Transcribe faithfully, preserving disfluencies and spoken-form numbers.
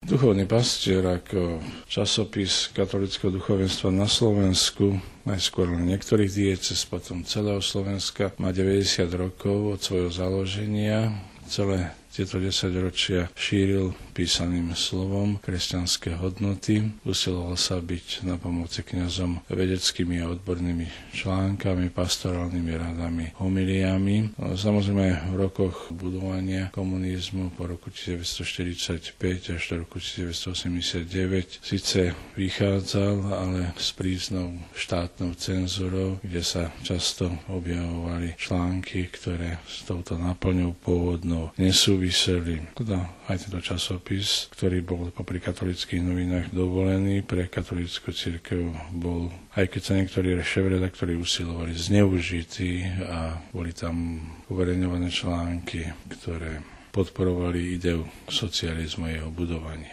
Duchovný pastier ako časopis katolického duchovenstva na Slovensku, najskôr len niektorých diecéz, potom celého Slovenska, má deväťdesiat rokov od svojho založenia. Celé tieto desaťročia šíril písaným slovom kresťanské hodnoty. Usiloval sa byť na pomoci kňazom vedeckými a odbornými článkami, pastorálnymi radami, homiliami. No, samozrejme v rokoch budovania komunizmu po roku devätnásťstoštyridsaťpäť až do roku devätnásťstoosemdesiatdeväť síce vychádzal, ale s prísnou štátnou cenzúrou, kde sa často objavovali články, ktoré s touto náplňou pôvodnou nesúviseli. Teda aj tento časopis, ktorý bol popri katolíckych novinách dovolený pre katolícku cirkev, bol, aj keď sa niektorí šéfredaktori usilovali, zneužití a boli tam uverejňované články, ktoré podporovali ideu socializmu a jeho budovanie.